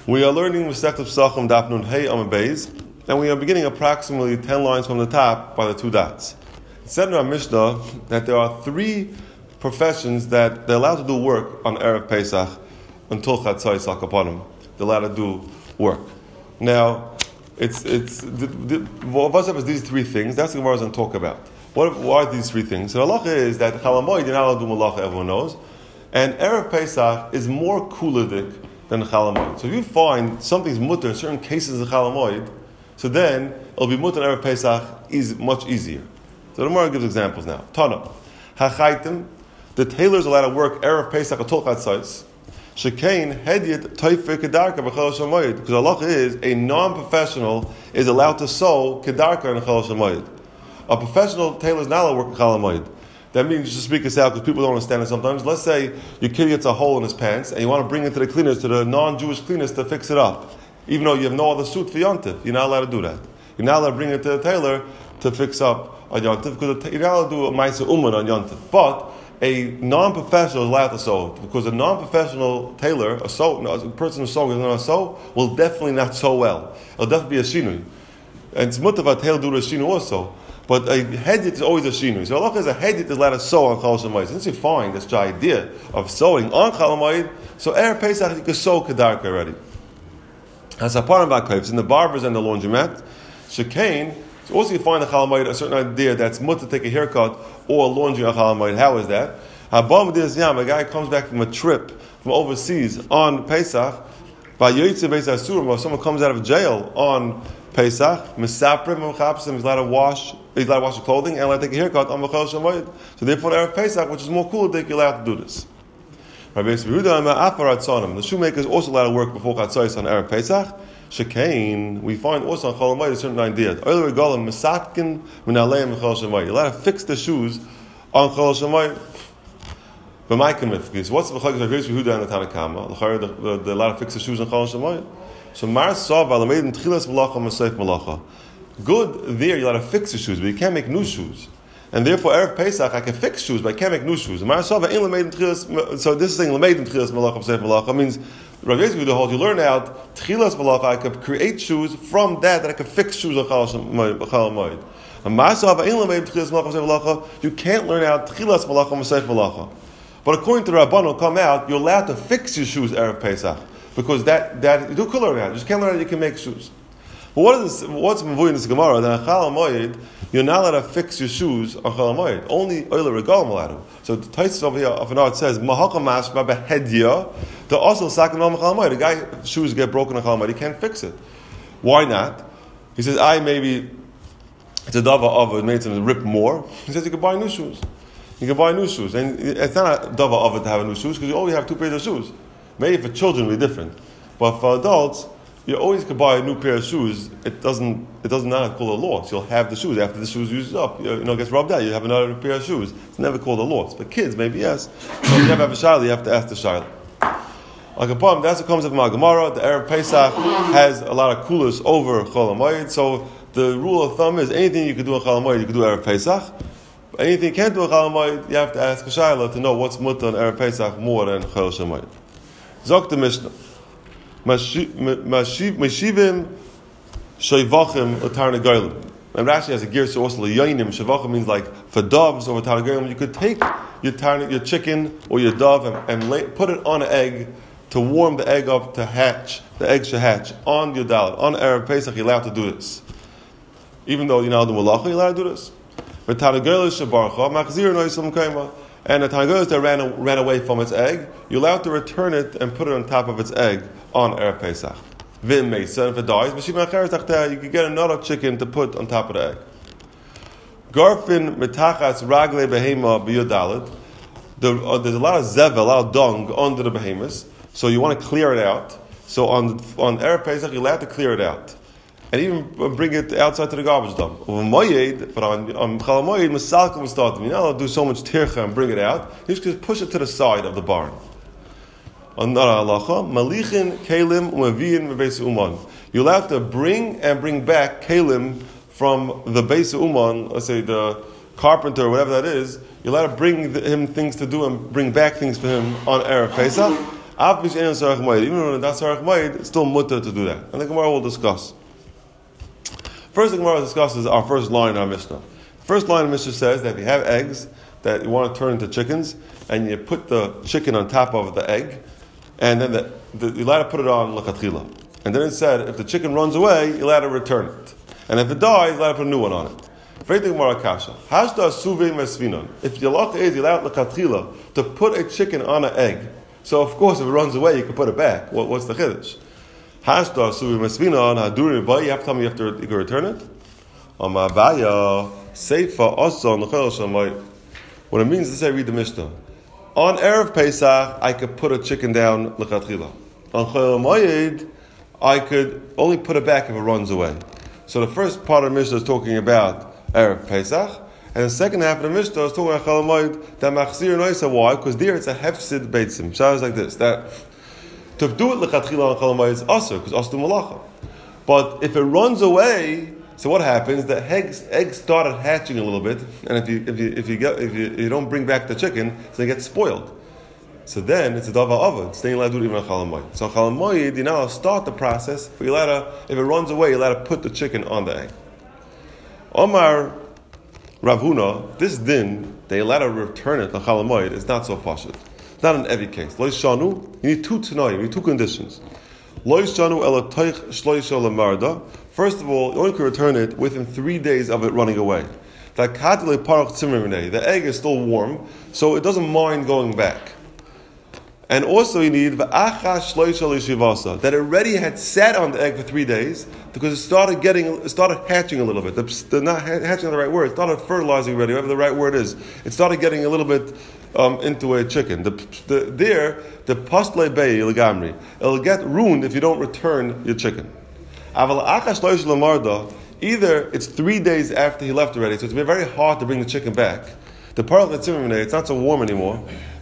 We are learning Masechet Pesachim Daf Nun Hey Amud Beis, and we are beginning approximately 10 lines from the top by the two dots. It said in our Mishnah that there are three professions that they're allowed to do work on Erev Pesach until Chatzos Al Kapanim. They're allowed to do work. Now, what's up is these three things. That's what Gemara is going to talk about. What are these three things? So the halacha is that Chol Hamoed, you're not allowed to do malacha, everyone knows. And Erev Pesach is more kuladik than Chol Hamoed. So if you find something's mutter in certain cases of Chol Hamoed, so then it'll be mutter Erev Pesach is much easier. So the Gemara gives examples now. Tana, hachaitim, the tailor's allowed to work Erev Pesach at Tol Chatzos. Shekain hedyet toifer kedarka b'chol shamoyed. Because halacha is a non-professional is allowed to sew kedarka in Chol Shamoyed. A professional tailor is not allowed to work in Chol Hamoed. That means, just to speak this out because people don't understand it sometimes. Let's say your kid gets a hole in his pants and you want to bring it to the cleaners, to the non-Jewish cleaners to fix it up. Even though you have no other suit for Yontif. You're not allowed to do that. You're not allowed to bring it to the tailor to fix up on Yontif because you're not allowed to do a Ma'aseh Uman on Yontif. But a non-professional is allowed to sew because a non-professional tailor, a person who's sewing is not a sew, will definitely not sew well. It'll definitely be a shinui. And it's mutter for a tailor to do a shinui also. But a hedyet is always a shinui. So Allah is a hedyet is allowed to sew on Chol Shamoyed. Since you find this idea of sewing on Chol Hamoed, so Erev Pesach you can sew kedarka already. As a part of it's in the barbers and the laundromat, Shekain. So also you find in Chol Hamoed a certain idea that's mutter to take a haircut or laundry on Chol Hamoed. How is that? A guy comes back from a trip from overseas on Pesach, by Yoytze Beis Asurim, or someone comes out of jail on Pesach, Misaprim Mechapsim, he's allowed to wash his clothing and allowed to take a haircut on Chol Shamoyed. So therefore, Erev Pesach, which is more cool, you're allowed to do this. The shoemaker is also allowed to work before Chatzos on Erev Pesach. Shekain, we find also on Chol Hamoed a certain idea. You're allowed to fix the shoes on Chol Shamoyed. But my commitment, what's the Chagos of Yehuda and the Tanakama? They're allowed to fix the shoes on Chol Shamoyed. So Mar Sava Lamedim Tchilas Malacha Masayf Malacha. Good there, you're allowed to fix the shoes, but you can't make new shoes. And therefore, Erev Pesach, I can fix shoes, but I can't make new shoes. Mar Sava in Lamedim Tchilas. So this is saying Lamedim Tchilas Malacha Masayf Malacha means Rav Yehuda holds you learn out Tchilas Malacha. I could create shoes from that I could fix shoes on Chol Hamoed. And Mar Sava in Lamedim Tchilas Malacha Masayf Malacha. You can't learn out Tchilas Malacha Masayf Malacha. But according to the Rabban, will come out, you're allowed to fix your shoes Erev Pesach. Because that you do learn out. You just can't learn how you can make shoes. But what's Mavui in this Gemara? That on Chol Hamoed, you're not allowed to fix your shoes on Chol Hamoed. Only Oile Regalim allowed to. So the Taisus over here of an art says, Mahakamash Mabahedya, the also Sakin on Chol Hamoed. The guy's shoes get broken on Chol Hamoed, he can't fix it. Why not? He says, maybe it's a dava of it made him rip more. He says you can buy new shoes. You can buy new shoes. And it's not a dava of it to have new shoes because you only have two pairs of shoes. Maybe for children it'll be different. But for adults, you always could buy a new pair of shoes. It does not call a loss. You'll have the shoes. After the shoes uses up, gets rubbed out, you have another pair of shoes. It's never called a loss. For kids, maybe yes. But if you have a shayla, you have to ask the shayla. Like a problem, that's what comes up from our Gemara. The Erev Pesach has a lot of coolers over Chol Hamoed. So the rule of thumb is anything you can do on Chol Hamoed, you can do Erev Pesach. Anything you can't do on Chol Hamoed, you have to ask a shayla to know what's mutter on Erev Pesach more than Chol Shamoed. Zok the Mishnah. Meshivim Shevachim L'Tarnagolim. And Rashi has a gear so also L'Yonim. Shevachim means like for doves or Tarnagolim. You could take your chicken or your dove and put it on an egg to warm the egg up to hatch. The egg should hatch on your dalit. On Erev Pesach, you're allowed to do this. Even though you're not doing malacha, you're allowed to do this. But Tarnagolim Shebarcha Machzir Noisam Kaima. And the Tarnagolis that ran away from its egg, you're allowed to return it and put it on top of its egg on Erev Pesach. Vim Mesa, if it dies, you can get another chicken to put on top of the egg. Garfin Metachas Ragle Behema Biyodalid. There's a lot of zevel, a lot of dung under the behemoths, so you want to clear it out. So on Erev Pesach, you're allowed to clear it out. And even bring it outside to the garbage dump. But on Chol Hamoed, Masalkim will start. You're not allowed to do so much tircha and bring it out. You just push it to the side of the barn. Another halacha, Malichin, Kalim, Umaviyin, Beis Uman. You're allowed to bring back Kalim from the Beis Uman, let's say the carpenter or whatever that is. You're allowed to bring him things to do and bring back things for him on Erev Pesach. Even when that's Sarach Mayid, it's still mutter to do that. And the Gemara will discuss. First, the Gemara discusses our first line in our Mishnah. The first line of Mishnah says that if you have eggs that you want to turn into chickens, and you put the chicken on top of the egg, and then you're allowed to put it on l'chatchila. And then it said, if the chicken runs away, you're allowed to return it. And if it dies, you're allowed to put a new one on it. If the halacha is you're allowed l'chatchila to put a chicken on an egg, so of course if it runs away, you can put it back. What's the chiddush? You have to tell me you can return it. What it means is, I read the Mishnah. On Erev Pesach, I could put a chicken down l'chatchila. On Chol Moed, I could only put it back if it runs away. So the first part of the Mishnah is talking about Erev Pesach, and the second half of the Mishnah is talking about Chol Moed, that machzir noisa. Why? Because there it's a hefsid beitzim. Sounds like this, that to do it l'chatchila on Chol Moed is asur, because asur malacha. But if it runs away, so what happens? The eggs started hatching a little bit, and if you don't bring back the chicken, so they get spoiled. So then it's a dava avad. It's staying allowed to do it even on Chol Moed. So on Chol Moed, you now start the process, but you're allowed to, if it runs away, you're allowed to put the chicken on the egg. Omar Rav Huna, this din, they allowed to return it on Chol Moed, is not so pashut. It's not in every case. Lo yishanu, you need two tanoim, you need two conditions. Lo yishanu ela toich shloisha lemarda. First of all, you only can return it within 3 days of it running away. The egg is still warm, so it doesn't mind going back. And also you need that it already had sat on the egg for 3 days because it started hatching a little bit. Not hatching the right word. It started fertilizing already, whatever the right word is. It started getting a little bit into a chicken. The pastle bay legamri. It'll get ruined if you don't return your chicken. Either it's 3 days after he left already, so it's been very hard to bring the chicken back. The part of the tzimmer, it's not so warm anymore.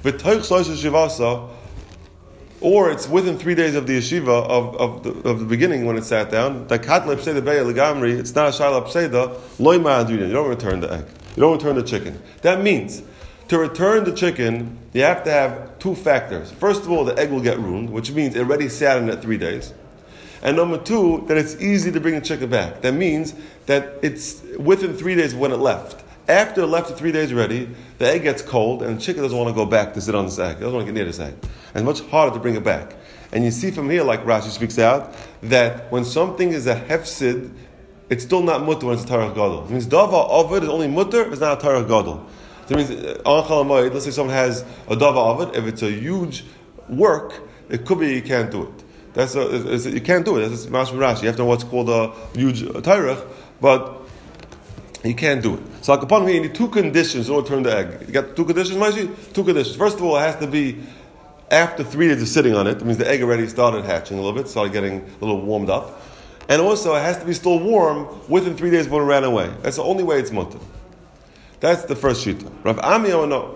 Or it's within 3 days of the yeshiva of the beginning when it sat down. It's not a shayla pseida. You don't return the egg. You don't return the chicken. That means to return the chicken, you have to have two factors. First of all, the egg will get ruined, which means it already sat in it 3 days. And number two, that it's easy to bring the chicken back. That means that it's within 3 days of when it left. After it left for 3 days already, the egg gets cold and the chicken doesn't want to go back to sit on this egg. It doesn't want to get near this egg. And it's much harder to bring it back. And you see from here, like Rashi speaks out, that when something is a hefsid, it's still not mutter when it's a tarach gadol. It means dava ovid is only mutter if it's not a tarach gadol. So it means on Chol Moed, let's say someone has a dava ovid, if it's a huge work, it could be you can't do it. You can't do it. That's Mashma Rashi. You have to know what's called a huge tarach, but you can't do it. So like upon here, you need two conditions to return the egg. You got two conditions, Maishi? Two conditions. First of all, it has to be after 3 days of sitting on it. It means the egg already started hatching a little bit, started getting a little warmed up. And also, it has to be still warm within 3 days when it ran away. That's the only way it's mutter. That's the first shita. Rav Ami, no.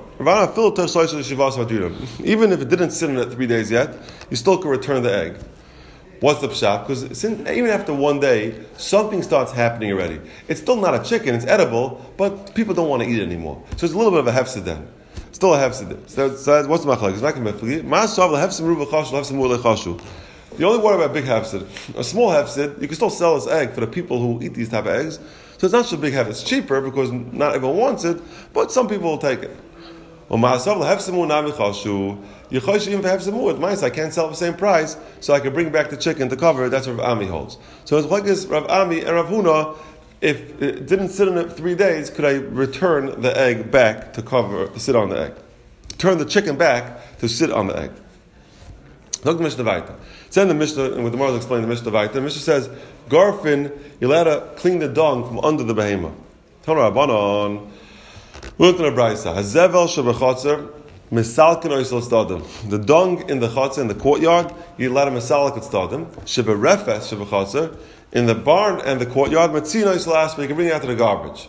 Even if it didn't sit in it 3 days yet, you still can return the egg. What's the pshat? Because even after 1 day, something starts happening already. It's still not a chicken, it's edible, but people don't want to eat it anymore. So it's a little bit of a hefsid then. Still a hefsid. So what's the machlek? The only word about big hefsid, a small hefsid, you can still sell this egg for the people who eat these type of eggs. So it's not so big hefsid. It's cheaper because not everyone wants it, but some people will take it. I can't sell it for the same price, so I can bring back the chicken to cover it. That's what Rav Ami holds. So it's like this, Rav Ami and Rav Huna, if it didn't sit in it 3 days, could I return the egg back to sit on the egg? Turn the chicken back to sit on the egg. Look at the Mishnah Vaita. It's in the Mishnah, and with the Gemara explain the Mishnah Vaita. The Mishnah says, Garfin, you're allowed to clean the dung from under the behemoth. Tell Rabbanon, the dung in the chatzah, in the courtyard, you let a misalik at stadim. In the barn and the courtyard, you can bring it out to the garbage.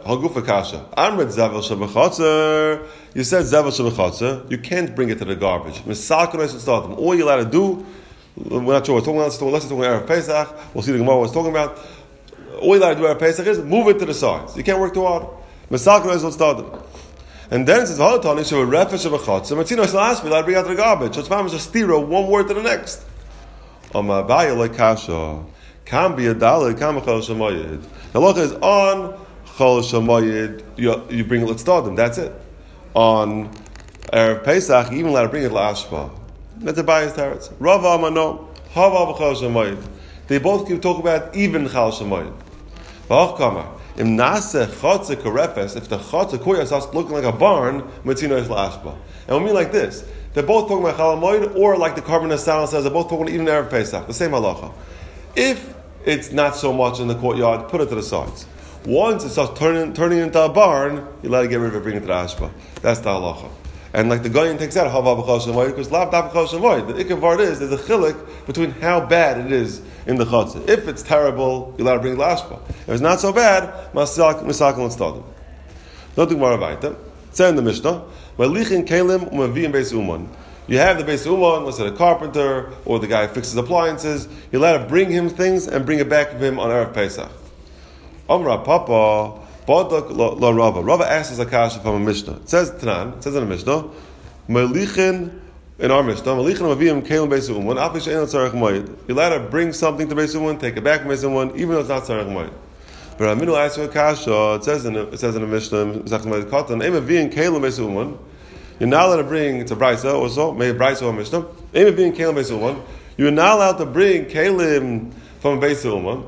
You said zevel shebechatzer, you can't bring it to the garbage. All you're allowed to do, we're not sure what we're talking about, let's talk about Erev Pesach, we'll see the Gemara was talking about. All you're allowed to do Erev Pesach is move it to the sides. You can't work too hard. And then it says, "V'halatani shev refesh of a chatzah." Matzino shel ashba, bring out the garbage. So it's mamish a stira, one word to the next. Amabaya like kasha, can be a daled, can be chol shamayid. The halacha is on chol shamayid. You bring it. Let's start them. That's it. On Erev Pesach, you even let her bring it la'ashpa. That's a bias teretz. Rava amano, hava v'chol shamayid. They both can talk about even chol shamayid. V'ach kamar. Im nase chotze karefes, if the chotze koya starts looking like a barn, metzino is la'ashba. And we mean like this. They're both talking about chalamoid, or like the Carbon Asal says, they're both talking even Erev Pesach. The same halacha. If it's not so much in the courtyard, put it to the sides. Once it starts turning into a barn, you let it get rid of it, bring it to the ashba. That's the halacha. And like the Goyen takes out hava b'chol shamoid, because lav dav b'chol shamoid. The ikavard is there's a chilik between how bad it is in the chutzah. If it's terrible, you let it bring it to the ashba. If it's not so bad, misak and stadim. Nothing more about it. Say in the Mishnah, malichin kelim umavim beis uman. You have the beis uman, let's say a carpenter or the guy who fixes appliances. You let him bring him things and bring it back to him on Erev Pesach. Amra Papa, Badak la Rava. Rava asks a kasha from a Mishnah. It says Tanan, it says in the Mishnah, malichin in our Mishnah, malichin umavim kelim beis uman. Afish ein tzarech moed. You let him bring something to beis uman, take it back from beis uman, even though it's not tzarech moed. But Aminu asks a kasha. It says in the Mishnah, you're not allowed to bring, it's a brisa also, maybe a brisa or a Mishnah. You're not allowed to bring kelim from a beis uman.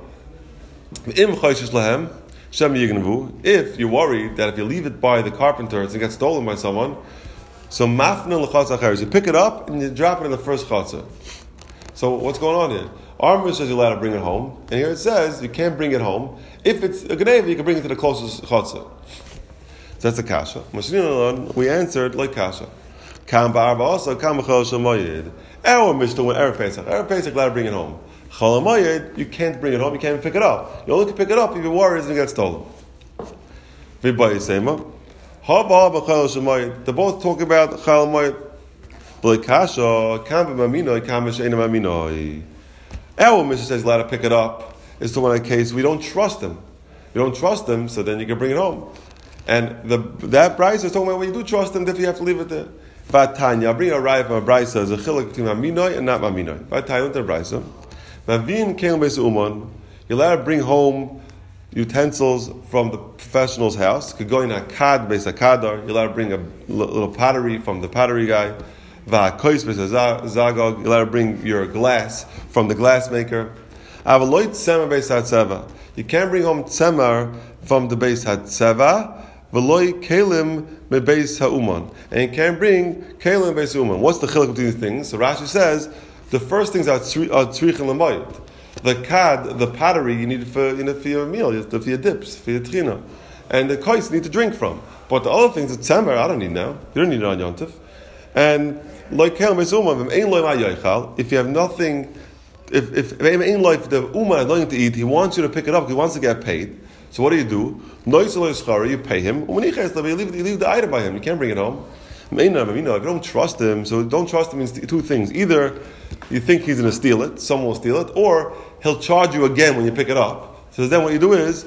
If you're worried that if you leave it by the carpenter, it's going to get stolen by someone, so you pick it up and you drop it in the first chatzah. So what's going on here? Our Mishnah says you're allowed to bring it home, and here it says you can't bring it home. If it's a gneva, you can bring it to the closest chatzah. So that's the kasha. We answered like kasha. Kam ba'arba also kam b'chol shamayid. Our Mishnah went Erev Pesach. Erev Pesach allowed to bring it home. Chol hamayid, you can't bring it home. You can't even pick it up. You only can pick it up if you're worried it's going to get stolen. V'bayi sema. Haba b'chol shamayid. They both talk about chol hamayid. But kasha kam b'maminoi kam b'sheina maminoi. Our Mishnah says allowed to pick it up. Is the one in case we don't trust them. You don't trust them, so then you can bring it home. And that brisa is talking about when you do trust them, if you have to leave it there. Vatanya, bring a raya from a brisa is a chiluk between maminoi and not maminoi. Vatanya, the brisa. Mavin kelim beis uman. You're allowed to bring home utensils from the professional's house. Could go in a kad beis akadar. You're allowed to bring a little pottery from the pottery guy. Va'kois beis zagog. You're allowed to bring your glass from the glass maker. You can't bring home tzemer from the beis hatzeva, v'loi kelim me beis ha'uman, and you can't bring kelim beis ha'uman. What's the chiluk between these things? So Rashi says the first things are tzrichin l'mayit. The kad, the pottery, you need for your meal, for your dips, for your trina, and the kois you need to drink from. But the other things, the tzemer, I don't need now. You don't need it on yontif. And loi kelim beis ha'uman, if you have nothing. If in life the Ummah has nothing to eat, he wants you to pick it up, he wants to get paid. So what do? You pay him. You leave the item by him. You can't bring it home. If you don't trust him, so don't trust him means two things. Either you think he's going to steal it, someone will steal it, or he'll charge you again when you pick it up. So then what you do is,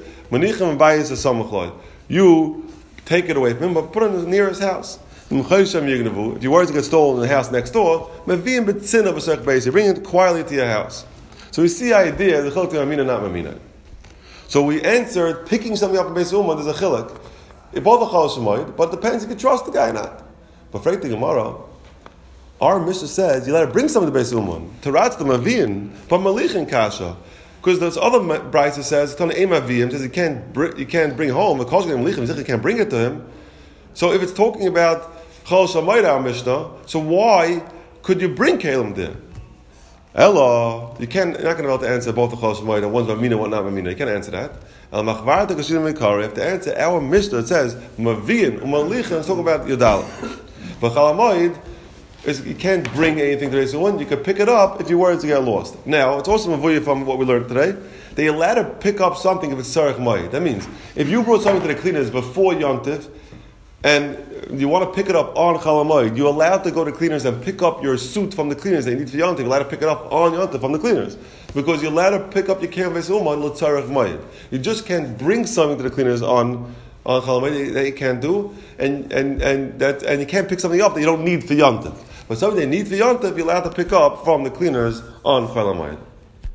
you take it away from him, but put it in the nearest house. If you worry to get stolen in the house next door, bring it quietly to your house. So we see the idea, the chiluk mamina, not mamina. So we answered, picking something up in Beis Uman, there's a chiluk. Both are chol shamoid, but it depends if you can trust the guy or not. But frankly, Gemara, our Mishnah says, you let her bring something to Beis Uman, teratz the mavin, but malichin kasha. Because this other brisa says, says you can't bring home, the kol you can't bring it to him. So if it's talking about Chol Shamayid, our Mishnah, so why could you bring Kalim there? Ella, you're not going to be able to answer both the Chol Shamayid and one's Mamina, one not Mamina. You can't answer that. You have to answer our Mishnah. It says Mavian Umalichin. It's talking about Yodal. But Chalamayid is you can't bring anything to Beis Uman. You can pick it up if you're worried to get lost. Now it's also Mavuya from what we learned today. They allowed to pick up something if it's Sarech Mayid. That means if you brought something to the cleaners before Yom Tiv, and you want to pick it up on Chol Hamoed, you're allowed to go to cleaners and pick up your suit from the cleaners that you need for Yom Tov. You're allowed to pick it up on Yom Tov from the cleaners. Because you're allowed to pick up your canvas uman l'tzarech mayid. You just can't bring something to the cleaners on on Chalamayid that you can't do, and you can't pick something up that you don't need for Yontif. But something they need for Yontif, you're allowed to pick up from the cleaners on Chalamayid.